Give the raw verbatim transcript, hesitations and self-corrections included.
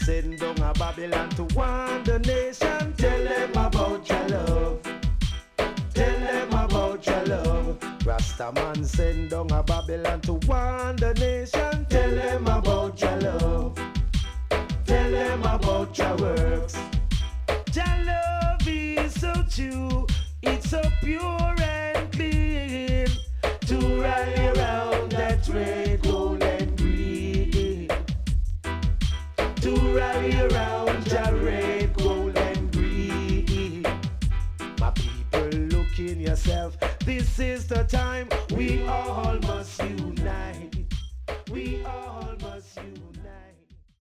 send down a Babylon to warn the nation. Tell them about your love. Tell them about your love. Rastaman send down a Babylon to warn the nation. Tell them about your love. Tell them about your works. Your love is so true. It's so pure and clean. To rally around that red, gold and green. To rally around your red, gold and green. My people, look in yourself. This is the time we all